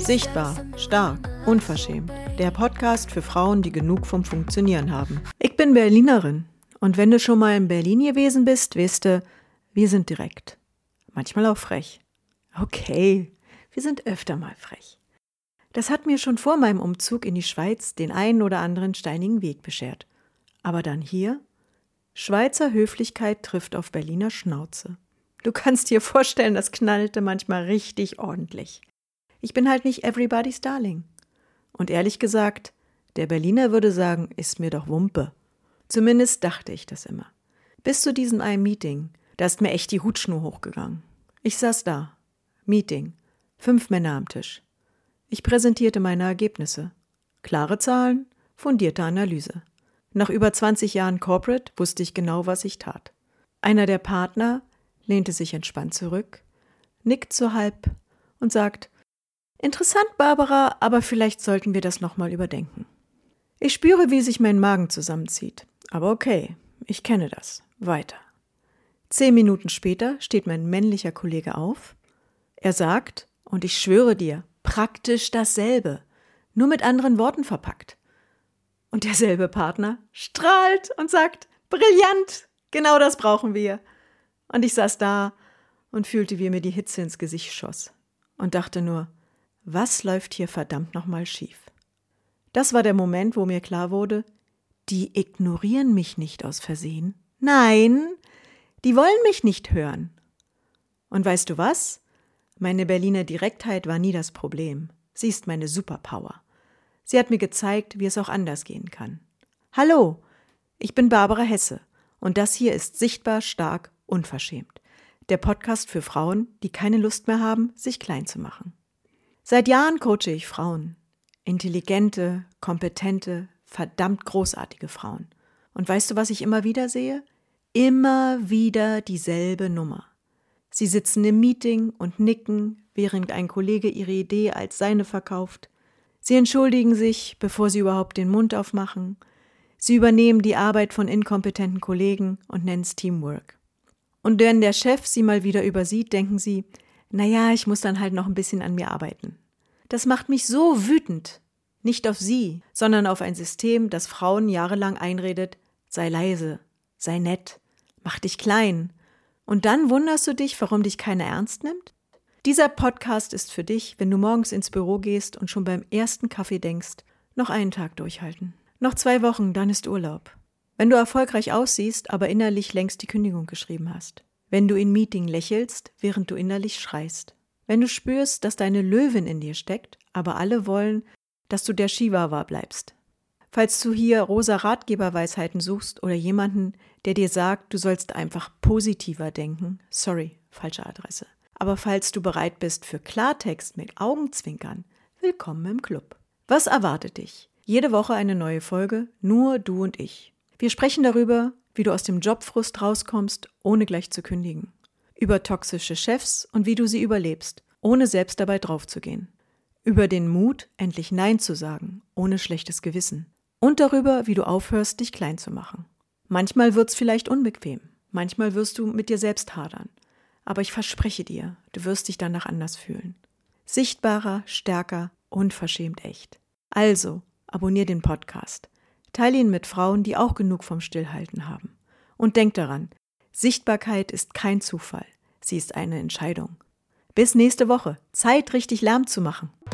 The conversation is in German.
Sichtbar, stark, unverschämt. Der Podcast für Frauen, die genug vom Funktionieren haben. Ich bin Berlinerin und wenn du schon mal in Berlin gewesen bist, weißt du, wir sind direkt. Manchmal auch frech. Okay, wir sind öfter mal frech. Das hat mir schon vor meinem Umzug in die Schweiz den einen oder anderen steinigen Weg beschert. Aber dann hier? Schweizer Höflichkeit trifft auf Berliner Schnauze. Du kannst dir vorstellen, das knallte manchmal richtig ordentlich. Ich bin halt nicht everybody's darling. Und ehrlich gesagt, der Berliner würde sagen, ist mir doch Wumpe. Zumindest dachte ich das immer. Bis zu diesem einen Meeting, da ist mir echt die Hutschnur hochgegangen. Ich saß da. Meeting. 5 Männer am Tisch. Ich präsentierte meine Ergebnisse. Klare Zahlen, fundierte Analyse. Nach über 20 Jahren Corporate wusste ich genau, was ich tat. Einer der Partner lehnte sich entspannt zurück, nickt so halb und sagt, interessant, Barbara, aber vielleicht sollten wir das nochmal überdenken. Ich spüre, wie sich mein Magen zusammenzieht. Aber okay, ich kenne das. Weiter. 10 Minuten später steht mein männlicher Kollege auf. Er sagt, und ich schwöre dir, praktisch dasselbe, nur mit anderen Worten verpackt. Und derselbe Partner strahlt und sagt, brillant, genau das brauchen wir. Und ich saß da und fühlte, wie mir die Hitze ins Gesicht schoss. Und dachte nur, was läuft hier verdammt nochmal schief? Das war der Moment, wo mir klar wurde, die ignorieren mich nicht aus Versehen. Nein, die wollen mich nicht hören. Und weißt du was? Meine Berliner Direktheit war nie das Problem. Sie ist meine Superpower. Sie hat mir gezeigt, wie es auch anders gehen kann. Hallo, ich bin Barbara Hesse und das hier ist Sichtbar, stark, unverschämt. Der Podcast für Frauen, die keine Lust mehr haben, sich klein zu machen. Seit Jahren coache ich Frauen. Intelligente, kompetente, verdammt großartige Frauen. Und weißt du, was ich immer wieder sehe? Immer wieder dieselbe Nummer. Sie sitzen im Meeting und nicken, während ein Kollege ihre Idee als seine verkauft. Sie entschuldigen sich, bevor sie überhaupt den Mund aufmachen. Sie übernehmen die Arbeit von inkompetenten Kollegen und nennen es Teamwork. Und wenn der Chef sie mal wieder übersieht, denken sie, naja, ich muss dann halt noch ein bisschen an mir arbeiten. Das macht mich so wütend. Nicht auf sie, sondern auf ein System, das Frauen jahrelang einredet, sei leise, sei nett, mach dich klein. Und dann wunderst du dich, warum dich keiner ernst nimmt? Dieser Podcast ist für dich, wenn du morgens ins Büro gehst und schon beim ersten Kaffee denkst, noch einen Tag durchhalten. Noch 2 Wochen, dann ist Urlaub. Wenn du erfolgreich aussiehst, aber innerlich längst die Kündigung geschrieben hast. Wenn du in Meeting lächelst, während du innerlich schreist. Wenn du spürst, dass deine Löwin in dir steckt, aber alle wollen, dass du der Chihuahua bleibst. Falls du hier rosa Ratgeberweisheiten suchst oder jemanden, der dir sagt, du sollst einfach positiver denken, sorry, falsche Adresse. Aber falls du bereit bist für Klartext mit Augenzwinkern, willkommen im Club. Was erwartet dich? Jede Woche eine neue Folge, nur du und ich. Wir sprechen darüber, wie du aus dem Jobfrust rauskommst, ohne gleich zu kündigen. Über toxische Chefs und wie du sie überlebst, ohne selbst dabei draufzugehen. Über den Mut, endlich Nein zu sagen, ohne schlechtes Gewissen. Und darüber, wie du aufhörst, dich klein zu machen. Manchmal wird's vielleicht unbequem, manchmal wirst du mit dir selbst hadern. Aber ich verspreche dir, du wirst dich danach anders fühlen. Sichtbarer, stärker, unverschämt echt. Also, abonnier den Podcast. Teile ihn mit Frauen, die auch genug vom Stillhalten haben. Und denk daran, Sichtbarkeit ist kein Zufall, sie ist eine Entscheidung. Bis nächste Woche. Zeit, richtig Lärm zu machen.